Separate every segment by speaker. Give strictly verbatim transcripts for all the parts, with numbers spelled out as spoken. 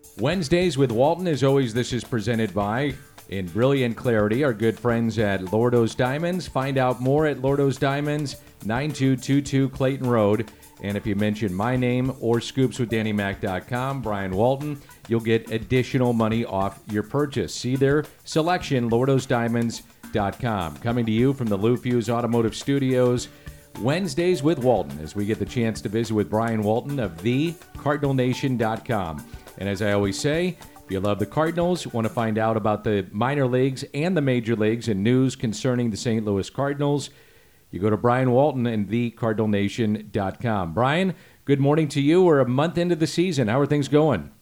Speaker 1: Wednesdays with Walton, as always, this is presented by, in brilliant clarity, our good friends at Lordo's Diamonds. Find out more at Lordo's Diamonds, nine two two two Clayton Road. And if you mention my name or scoops with danny mac dot com, Brian Walton, you'll get additional money off your purchase. See their selection, lordos diamonds dot com. Coming to you from the Lou Fuse Automotive Studios, Wednesdays with Walton, as we get the chance to visit with Brian Walton of the cardinal nation dot com. And as I always say, if you love the Cardinals, want to find out about the minor leagues and the major leagues and news concerning the Saint Louis Cardinals, you go to Brian Walton and the cardinal nation dot com. Brian, good morning to you. We're a month into the season. How are things going?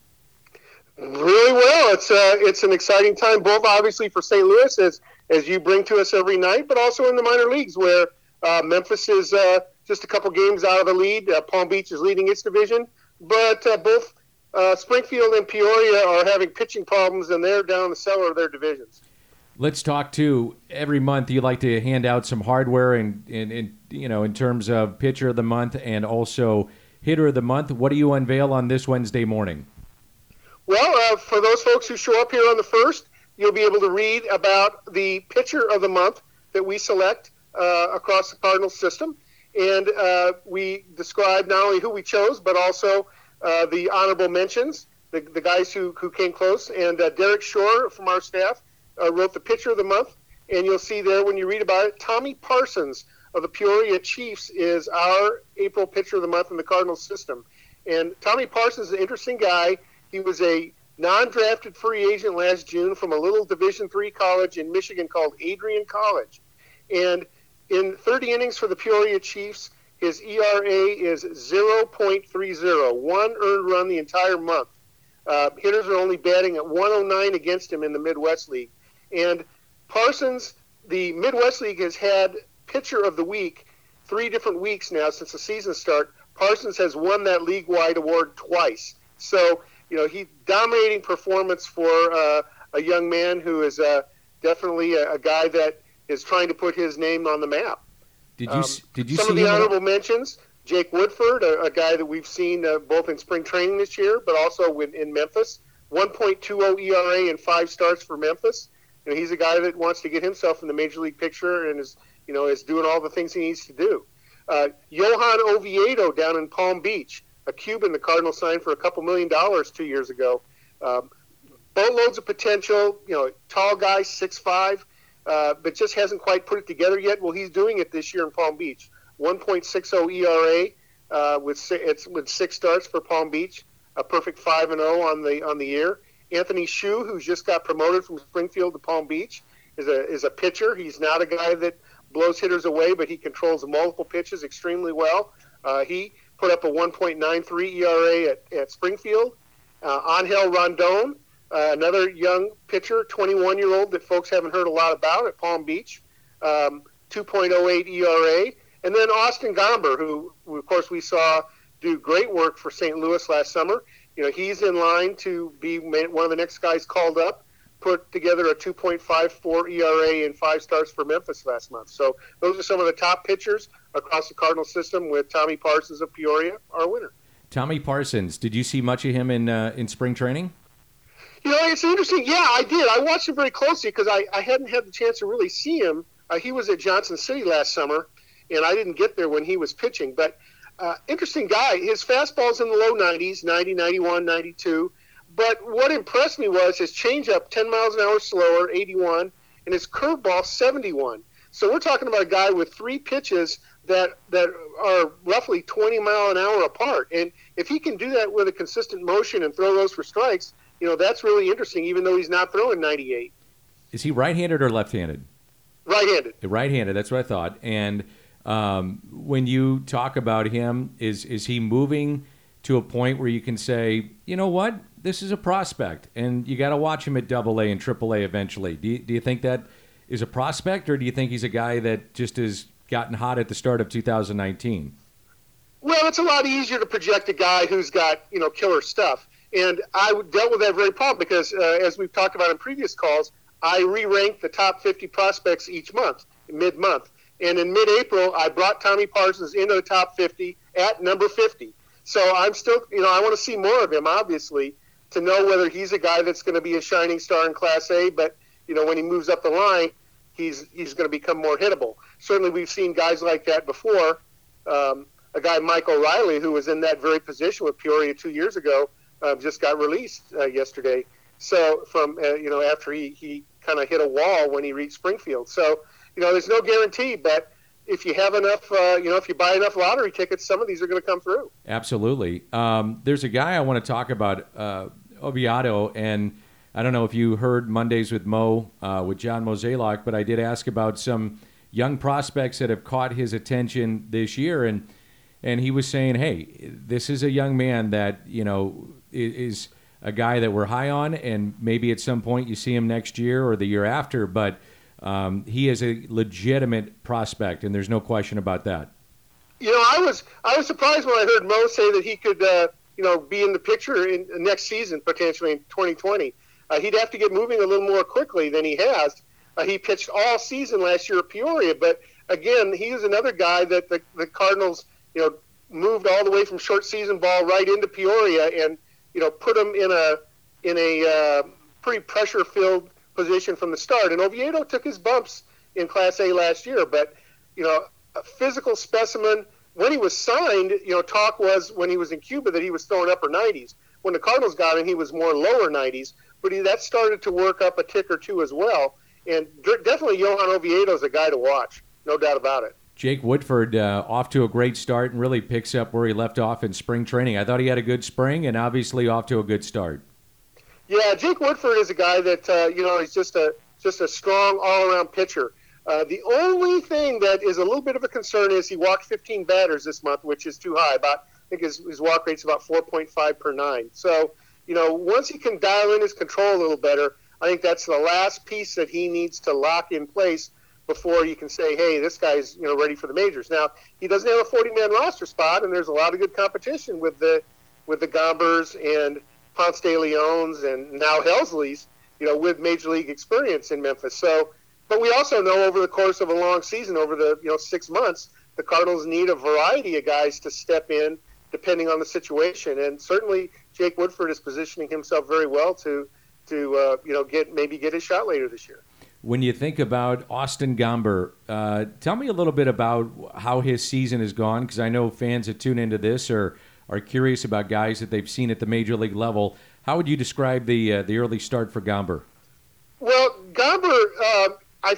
Speaker 2: Really well. It's uh, it's an exciting time, both obviously for Saint Louis, as as you bring to us every night, but also in the minor leagues, where uh, Memphis is uh, just a couple games out of the lead. Uh, Palm Beach is leading its division, but uh, both uh, Springfield and Peoria are having pitching problems, and they're down in the cellar of their divisions.
Speaker 1: Let's talk to, every month you like to hand out some hardware in, in, in you know in terms of pitcher of the month and also hitter of the month. What do you unveil on this Wednesday morning?
Speaker 2: Well, uh, for those folks who show up here on the first, you'll be able to read about the pitcher of the month that we select uh, across the Cardinals system. And uh, we describe not only who we chose, but also uh, the honorable mentions, the, the guys who, who came close. And uh, Derek Shore from our staff Uh, wrote the pitcher of the month, and you'll see there when you read about it, Tommy Parsons of the Peoria Chiefs is our April pitcher of the month in the Cardinals system. And Tommy Parsons is an interesting guy. He was a non-drafted free agent last June from a little Division three college in Michigan called Adrian College. And in thirty innings for the Peoria Chiefs, his E R A is zero point three oh, one earned run the entire month. Uh, hitters are only batting at one oh nine against him in the Midwest League. And Parsons, the Midwest League has had pitcher of the week three different weeks now since the season start. Parsons has won that league-wide award twice. So, you know, he dominating performance for uh, a young man who is uh, definitely a, a guy that is trying to put his name on the map.
Speaker 1: Did you um, did you
Speaker 2: some
Speaker 1: see
Speaker 2: of the
Speaker 1: him
Speaker 2: honorable mentions? Jake Woodford, a, a guy that we've seen uh, both in spring training this year, but also with, in Memphis. one point two oh E R A and five starts for Memphis. You know, he's a guy that wants to get himself in the major league picture and is, you know, is doing all the things he needs to do. Uh, Johan Oviedo down in Palm Beach, a Cuban the Cardinals signed for a couple million dollars two years ago. Um, boatloads of potential, you know, tall guy, six five, uh, but just hasn't quite put it together yet. Well, he's doing it this year in Palm Beach. one point six oh E R A uh, with six, it's with six starts for Palm Beach, a perfect five and oh on the on the year. Anthony Hsu, who's just got promoted from Springfield to Palm Beach, is a is a pitcher. He's not a guy that blows hitters away, but he controls multiple pitches extremely well. Uh, he put up a one point nine three E R A at, at Springfield. Uh, Angel Rondon, uh, another young pitcher, twenty-one-year-old that folks haven't heard a lot about at Palm Beach, um, two point oh eight E R A. And then Austin Gomber, who, of course, we saw do great work for Saint Louis last summer. You know, he's in line to be one of the next guys called up, put together a two point five four E R A and five starts for Memphis last month. So those are some of the top pitchers across the Cardinal system, with Tommy Parsons of Peoria, our winner.
Speaker 1: Tommy Parsons, did you see much of him in uh, in spring training?
Speaker 2: You know, it's interesting. Yeah, I did. I watched him very closely because I, I hadn't had the chance to really see him. Uh, he was at Johnson City last summer, and I didn't get there when he was pitching. But uh, interesting guy. His fastball's in the low nineties, ninety, ninety-one, ninety-two. But what impressed me was his changeup, ten miles an hour slower, eighty-one, and his curveball, seventy-one. So we're talking about a guy with three pitches that that are roughly twenty mile an hour apart. And if he can do that with a consistent motion and throw those for strikes, you know, that's really interesting, even though he's not throwing ninety-eight.
Speaker 1: Is he right-handed or left-handed?
Speaker 2: Right-handed.
Speaker 1: Right-handed, that's what I thought. And um, when you talk about him, is is he moving to a point where you can say, you know what, this is a prospect, and you got to watch him at Double A and Triple A eventually? Do you, do you think that is a prospect, or do you think he's a guy that just has gotten hot at the start of two thousand nineteen?
Speaker 2: Well, it's a lot easier to project a guy who's got, you know, killer stuff. And I dealt with that very problem because, uh, as we've talked about in previous calls, I re-ranked the top fifty prospects each month, mid-month. And in mid-April, I brought Tommy Parsons into the top fifty at number fifty. So I'm still, you know, I want to see more of him, obviously. to know whether he's a guy that's going to be a shining star in Class A, but, you know, when he moves up the line, he's he's going to become more hittable. Certainly we've seen guys like that before. Um, a guy, Mike O'Reilly, who was in that very position with Peoria two years ago, uh, just got released uh, yesterday. So from, uh, you know, after he, he kind of hit a wall when he reached Springfield. So, you know, there's no guarantee, but if you have enough, uh, you know, if you buy enough lottery tickets, some of these are going to come through.
Speaker 1: Absolutely. Um, there's a guy I want to talk about, uh, Oviedo, and I don't know if you heard Mondays with Mo, uh, with John Mozeliak, but I did ask about some young prospects that have caught his attention this year, and and he was saying, hey, this is a young man that, you know, is a guy that we're high on, and maybe at some point you see him next year or the year after, but um, he is a legitimate prospect, and there's no question about that.
Speaker 2: You know, I was I was surprised when I heard Mo say that he could, uh, you know, be in the picture in next season, potentially in twenty twenty. Uh, he'd have to get moving a little more quickly than he has. Uh, he pitched all season last year at Peoria, but again, he is another guy that the, the Cardinals, you know, moved all the way from short season ball right into Peoria, and you know, put him in a in a uh, pretty pressure-filled position from the start. And Oviedo took his bumps in Class A last year, but you know, a physical specimen. When he was signed, you know, talk was when he was in Cuba that he was throwing upper nineties. When the Cardinals got him, he was more lower nineties, but he, that started to work up a tick or two as well. And definitely Johan Oviedo is a guy to watch, no doubt about it.
Speaker 1: Jake Woodford uh, off to a great start and really picks up where he left off in spring training. I thought he had a good spring and obviously off to a good start.
Speaker 2: Yeah, Jake Woodford is a guy that, uh, you know, he's just a just a strong all-around pitcher. Uh, the only thing that is a little bit of a concern is he walked fifteen batters this month, which is too high. About I think his, his walk rate's about four point five per nine. So, you know, once he can dial in his control a little better, I think that's the last piece that he needs to lock in place before you can say, hey, this guy's, you know, ready for the majors. Now, he doesn't have a forty-man roster spot, and there's a lot of good competition with the with the Gombers and Ponce de Leons and now Helsley's, you know, with major league experience in Memphis. So, but we also know over the course of a long season, over the, you know, six months, the Cardinals need a variety of guys to step in depending on the situation. And certainly Jake Woodford is positioning himself very well to, to uh, you know, get maybe get his shot later this year.
Speaker 1: When you think about Austin Gomber, uh, tell me a little bit about how his season has gone, because I know fans that tune into this are are curious about guys that they've seen at the major league level. How would you describe the uh, the early start for Gomber?
Speaker 2: Well, Gomber, uh, I,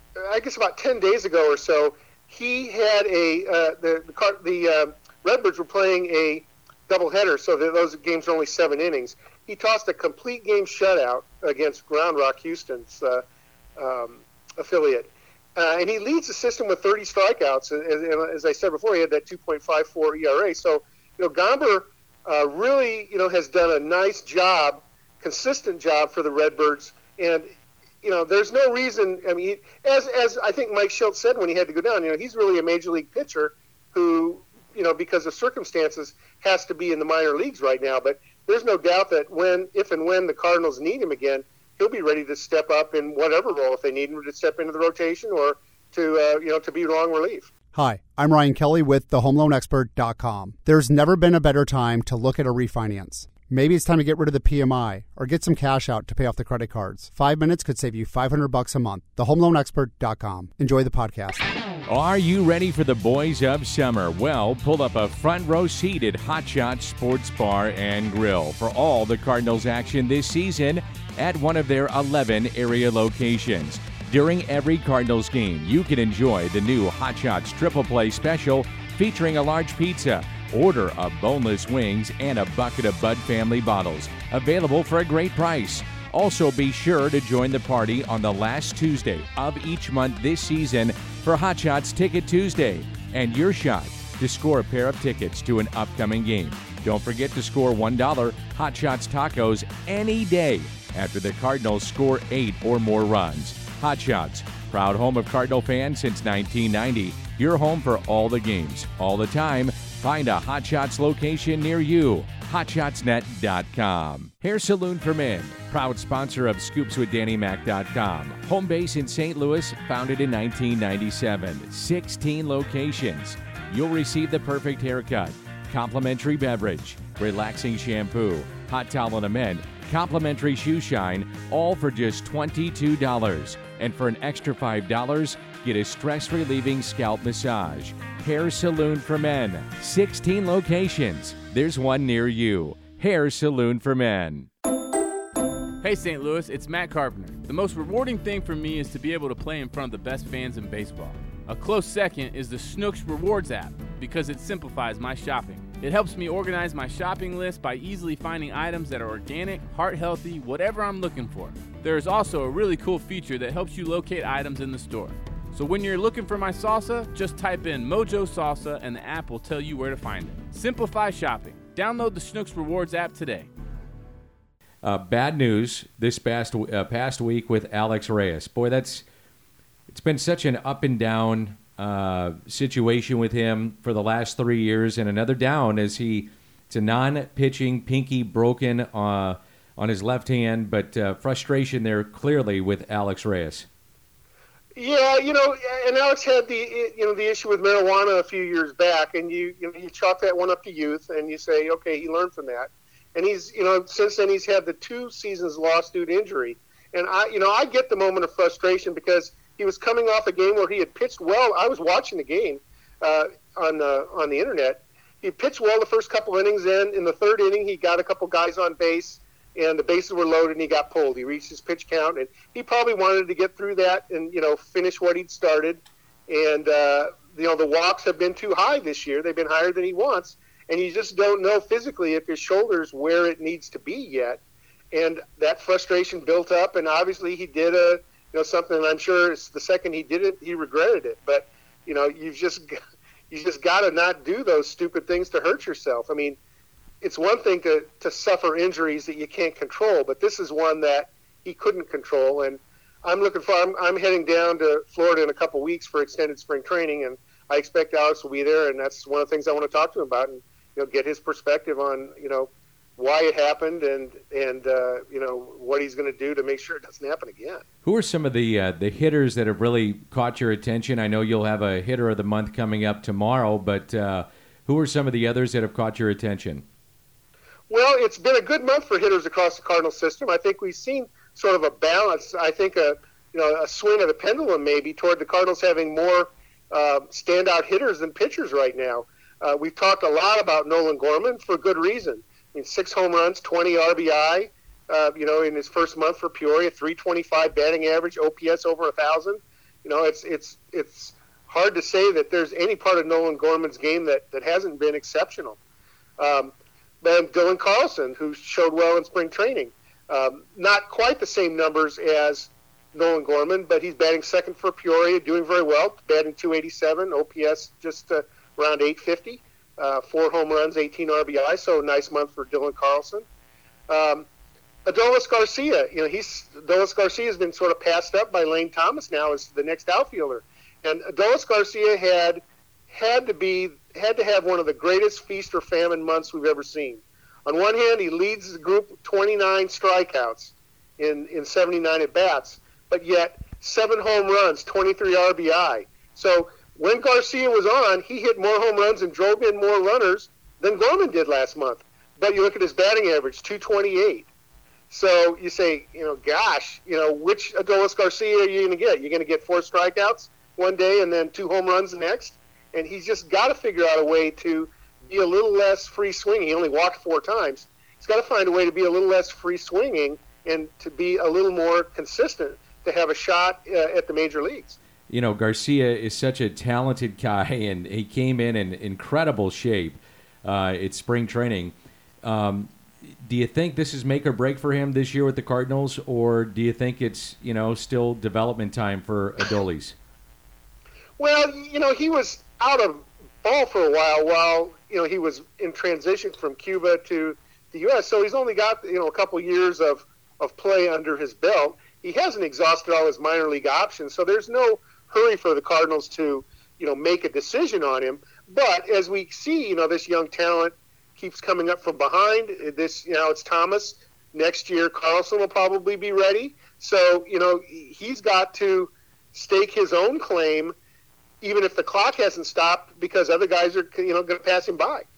Speaker 2: I guess about ten days ago or so, he had a uh, the the, the uh, Redbirds were playing a doubleheader, so that those games are only seven innings. He tossed a complete game shutout against Round Rock Houston's uh, um, affiliate. Uh, and he leads the system with thirty strikeouts. As, as I said before, he had that two point five four E R A. So, you know, Gomber uh, really, you know, has done a nice job, consistent job for the Redbirds. And, you know, there's no reason, I mean, he, as as I think Mike Shildt said when he had to go down, you know, he's really a major league pitcher who, you know, because of circumstances, has to be in the minor leagues right now. But there's no doubt that when, if and when the Cardinals need him again, he'll be ready to step up in whatever role, if they need him to step into the rotation or to, uh, you know, to be long relief.
Speaker 3: Hi, I'm Ryan Kelly with the home loan expert dot com. There's never been a better time to look at a refinance. Maybe it's time to get rid of the P M I or get some cash out to pay off the credit cards. Five minutes could save you five hundred bucks a month. the home loan expert dot com. Enjoy the podcast.
Speaker 4: Are you ready for the boys of summer? Well, pull up a front row seat at Hot Shots Sports Bar and Grill for all the Cardinals action this season at one of their eleven area locations. During every Cardinals game, you can enjoy the new Hot Shots Triple Play Special featuring a large pizza, order of boneless wings, and a bucket of Bud Family bottles, available for a great price. Also, be sure to join the party on the last Tuesday of each month this season for Hot Shots Ticket Tuesday, and your shot to score a pair of tickets to an upcoming game. Don't forget to score one dollar Hot Shots tacos any day after the Cardinals score eight or more runs. Hot Shots, proud home of Cardinal fans since nineteen ninety. Your home for all the games, all the time. Find a Hot Shots location near you. hot shots net dot com. Hair Saloon for Men, proud sponsor of scoops with danny mac dot com. Home base in Saint Louis, founded in nineteen ninety-seven. sixteen locations. You'll receive the perfect haircut, complimentary beverage, relaxing shampoo, hot towel and a men, complimentary shoe shine, all for just twenty-two dollars. And for an extra five dollars, get a stress-relieving scalp massage. Hair Saloon for Men, sixteen locations. There's one near you. Hair Saloon for Men.
Speaker 5: Hey Saint Louis, it's Matt Carpenter. The most rewarding thing for me is to be able to play in front of the best fans in baseball. A close second is the Snooks Rewards app because it simplifies my shopping. It helps me organize my shopping list by easily finding items that are organic, heart-healthy, whatever I'm looking for. There is also a really cool feature that helps you locate items in the store. So when you're looking for my salsa, just type in Mojo Salsa and the app will tell you where to find it. Simplify shopping. Download the Snooks Rewards app today.
Speaker 1: Uh, bad news this past uh, past week with Alex Reyes. Boy, that's it's been such an up and down uh, situation with him for the last three years, and another down as he it's a non-pitching pinky broken uh, on his left hand, but uh, frustration there clearly with Alex Reyes.
Speaker 2: Yeah, you know, and Alex had the you know the issue with marijuana a few years back, and you you know you chalk that one up to youth, and you say, okay, he learned from that. And he's, you know, since then he's had the two seasons lost due to injury. And I, you know, I get the moment of frustration because he was coming off a game where he had pitched well. I was watching the game uh, on the on the internet. He pitched well the first couple innings. In in the third inning, he got a couple guys on base, and the bases were loaded, and he got pulled. He reached his pitch count, and he probably wanted to get through that and you know finish what he'd started. And uh, you know the walks have been too high this year. They've been higher than he wants. And you just don't know physically if his shoulder's where it needs to be yet. And that frustration built up, and obviously he did a, you know, something, and I'm sure it's the second he did it, he regretted it. But, you know, you've just, you just got to not do those stupid things to hurt yourself. I mean, it's one thing to, to suffer injuries that you can't control, but this is one that he couldn't control. And I'm looking for, I'm, I'm heading down to Florida in a couple weeks for extended spring training, and I expect Alex will be there, and that's one of the things I want to talk to him about. And, you know, get his perspective on, you know, why it happened and, and uh, you know, what he's going to do to make sure it doesn't happen again.
Speaker 1: Who are some of the uh, the hitters that have really caught your attention? I know you'll have a hitter of the month coming up tomorrow, but uh, who are some of the others that have caught your attention?
Speaker 2: Well, it's been a good month for hitters across the Cardinal system. I think we've seen sort of a balance. I think a, you know, a swing of the pendulum maybe toward the Cardinals having more uh, standout hitters than pitchers right now. Uh, we've talked a lot about Nolan Gorman for good reason. I mean, six home runs, twenty R B I, uh, you know, in his first month for Peoria, three twenty-five batting average, O P S over one thousand. You know, it's it's it's hard to say that there's any part of Nolan Gorman's game that, that hasn't been exceptional. Um, then Dylan Carlson, who showed well in spring training. Um, not quite the same numbers as Nolan Gorman, but he's batting second for Peoria, doing very well, batting two eighty-seven, O P S just uh, around eight fifty, uh, four home runs, eighteen R B I, so a nice month for Dylan Carlson. Um, Adolis Garcia, you know, he's Adolis Garcia has been sort of passed up by Lane Thomas now as the next outfielder, and Adolis Garcia had had to be had to have one of the greatest feast or famine months we've ever seen. On one hand, he leads the group twenty-nine strikeouts in in seventy-nine at bats, but yet seven home runs, twenty-three R B I. So when Garcia was on, he hit more home runs and drove in more runners than Gorman did last month. But you look at his batting average, two twenty-eight. So you say, you know, gosh, you know, which Adolis Garcia are you going to get? You're going to get four strikeouts one day and then two home runs the next? And he's just got to figure out a way to be a little less free swinging. He only walked four times. He's got to find a way to be a little less free swinging and to be a little more consistent to have a shot uh, at the major leagues.
Speaker 1: You know, Garcia is such a talented guy, and he came in in incredible shape uh, at spring training. Um, do you think this is make or break for him this year with the Cardinals, or do you think it's, you know, still development time for Adolis?
Speaker 2: Well, you know, he was out of ball for a while while, you know, he was in transition from Cuba to the U S, so he's only got, you know, a couple years of, of play under his belt. He hasn't exhausted all his minor league options, so there's no hurry for the Cardinals to, you know, make a decision on him. But as we see, you know, this young talent keeps coming up from behind. This, you know, it's Thomas. Next year, Carlson will probably be ready. So, you know, he's got to stake his own claim, even if the clock hasn't stopped, because other guys are, you know, going to pass him by.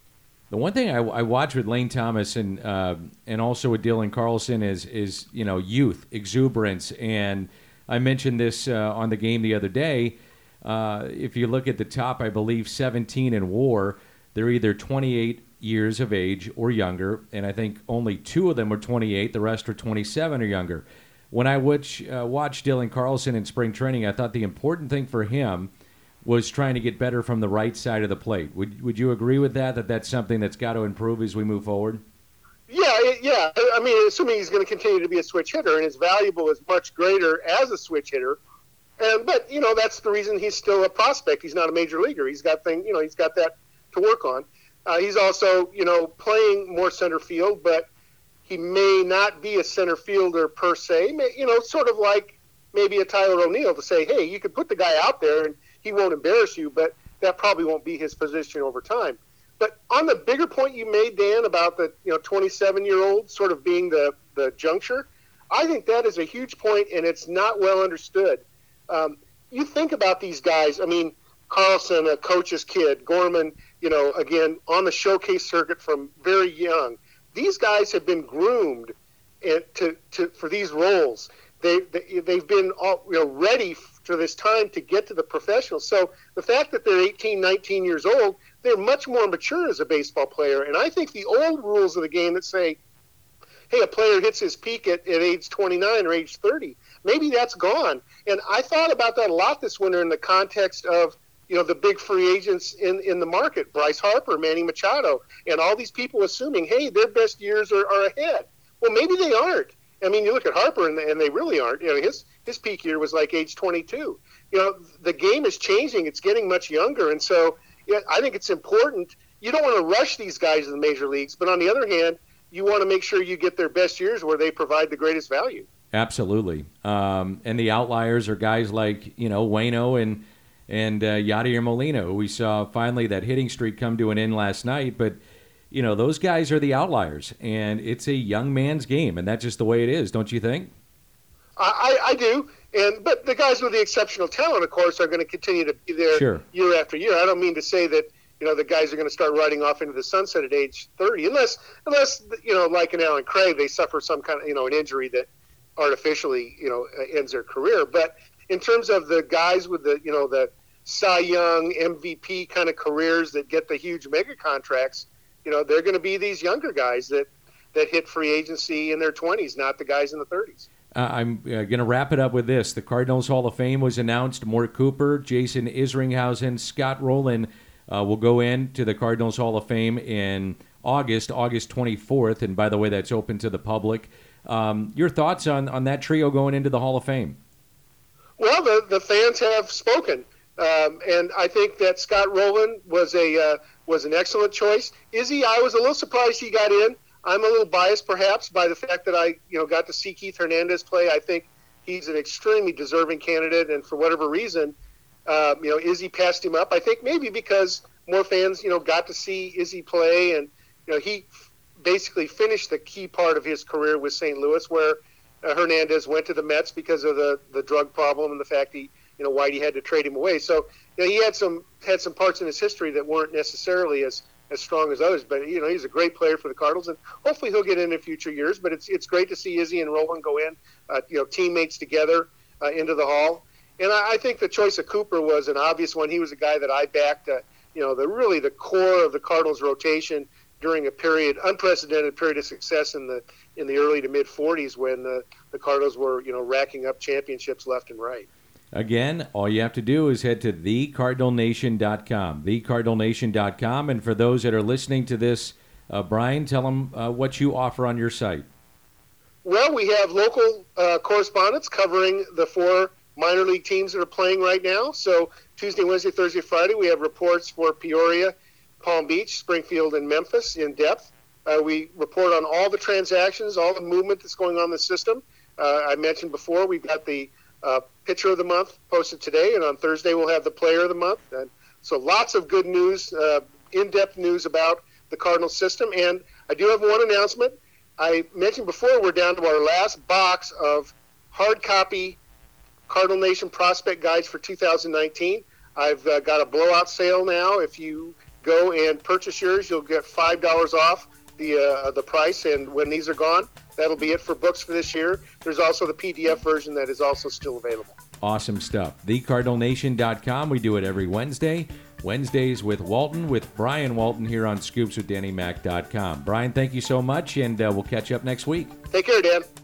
Speaker 1: The one thing I, I watch with Lane Thomas and uh, and also with Dylan Carlson is is you know youth, exuberance, and I mentioned this uh, on the game the other day. Uh, if you look at the top, I believe seventeen in WAR, they're either twenty-eight years of age or younger, and I think only two of them are twenty-eight. The rest are twenty-seven or younger. When I watch uh, watch Dylan Carlson in spring training, I thought the important thing for him was trying to get better from the right side of the plate. Would would you agree with that, that that's something that's got to improve as we move forward?
Speaker 2: Yeah, yeah. I mean, assuming he's going to continue to be a switch hitter, and his valuable is much greater as a switch hitter. And but you know that's the reason he's still a prospect. He's not a major leaguer. He's got thing, you know, he's got that to work on. Uh, he's also you know playing more center field, but he may not be a center fielder per se. May, you know, sort of like maybe a Tyler O'Neill to say, hey, you could put the guy out there and he won't embarrass you, but that probably won't be his position over time. But on the bigger point you made, Dan, about the you know twenty-seven-year-old sort of being the, the juncture, I think that is a huge point, and it's not well understood. Um, you think about these guys. I mean, Carlson, a coach's kid, Gorman, you know, again, on the showcase circuit from very young. These guys have been groomed to, to for these roles. They, they, they've been all, you know, ready for this time to get to the professionals. So the fact that they're eighteen, nineteen years old, they're much more mature as a baseball player. And I think the old rules of the game that say, hey, a player hits his peak at, at age twenty-nine or age thirty, maybe that's gone. And I thought about that a lot this winter in the context of, you know, the big free agents in, in the market, Bryce Harper, Manny Machado, and all these people assuming, hey, their best years are, are ahead. Well, maybe they aren't. I mean, you look at Harper, and, and they really aren't. You know, his his peak year was like age twenty-two. You know, the game is changing; it's getting much younger, and so yeah, I think it's important. You don't want to rush these guys in the major leagues, but on the other hand, you want to make sure you get their best years where they provide the greatest value.
Speaker 1: Absolutely, um, and the outliers are guys like you know Waino and and uh, Yadier Molina, who we saw finally that hitting streak come to an end last night, but. You know, those guys are the outliers, and it's a young man's game, and that's just the way it is, don't you think?
Speaker 2: I, I do, and but the guys with the exceptional talent, of course, are going to continue to be there
Speaker 1: sure.
Speaker 2: year after year. I don't mean to say that, you know, the guys are going to start riding off into the sunset at age thirty, unless, unless you know, like an Alan Craig, they suffer some kind of, you know, an injury that artificially, you know, ends their career. But in terms of the guys with the, you know, the Cy Young, M V P kind of careers that get the huge mega contracts, you know, they're going to be these younger guys that, that hit free agency in their twenties, not the guys in the thirties.
Speaker 1: Uh, I'm uh, going to wrap it up with this. The Cardinals Hall of Fame was announced. Mort Cooper, Jason Isringhausen, Scott Rowland uh, will go into the Cardinals Hall of Fame in August, August twenty-fourth. And by the way, that's open to the public. Um, your thoughts on, on that trio going into the Hall of Fame?
Speaker 2: Well, the, the fans have spoken. Um, and I think that Scott Rowland was a uh, was an excellent choice. Izzy, I was a little surprised he got in. I'm a little biased, perhaps, by the fact that I, you know, got to see Keith Hernandez play. I think he's an extremely deserving candidate, and for whatever reason, um, you know, Izzy passed him up. I think maybe because more fans, you know, got to see Izzy play, and you know, he basically finished the key part of his career with Saint Louis, where uh, Hernandez went to the Mets because of the the drug problem and the fact he. You know, Whitey had to trade him away. So, you know, he had some had some parts in his history that weren't necessarily as, as strong as others. But, you know, he's a great player for the Cardinals, and hopefully he'll get in in future years. But it's it's great to see Izzy and Rowland go in, uh, you know, teammates together uh, into the Hall. And I, I think the choice of Cooper was an obvious one. He was a guy that I backed, uh, you know, the really the core of the Cardinals rotation during a period, unprecedented period of success in the in the early to mid forties when the, the Cardinals were, you know, racking up championships left and right.
Speaker 1: Again, all you have to do is head to the cardinal nation dot com, the cardinal nation dot com. And for those that are listening to this, uh, Brian, tell them uh, what you offer on your site.
Speaker 2: Well, we have local uh, correspondents covering the four minor league teams that are playing right now. So Tuesday, Wednesday, Thursday, Friday, we have reports for Peoria, Palm Beach, Springfield, and Memphis in depth. Uh, we report on all the transactions, all the movement that's going on in the system. Uh, I mentioned before, we've got the Uh, pitcher of the month posted today, and on Thursday we'll have the player of the month. And so lots of good news, uh, in-depth news about the Cardinals system. And I do have one announcement. I mentioned before we're down to our last box of hard copy Cardinal Nation prospect guides for two thousand nineteen. I've uh, got a blowout sale now. If you go and purchase yours. You'll get five dollars off the uh, the price, and when these are gone, that'll be it for books for this year. There's also the P D F version that is also still available.
Speaker 1: Awesome stuff. the cardinal nation dot com. We do it every Wednesday. Wednesdays with Walton, with Brian Walton here on scoops with danny mac dot com. Brian, thank you so much, and uh, we'll catch you up next week.
Speaker 2: Take care, Dan.